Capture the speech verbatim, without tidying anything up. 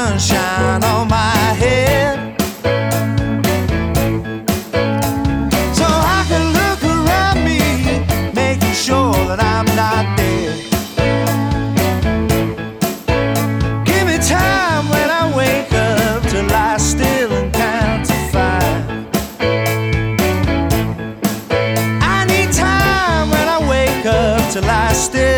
sunshine on my head, so I can look around me, making sure that I'm not dead. Give me time when I wake up to lie still and count to five. I need time when I wake up to lie still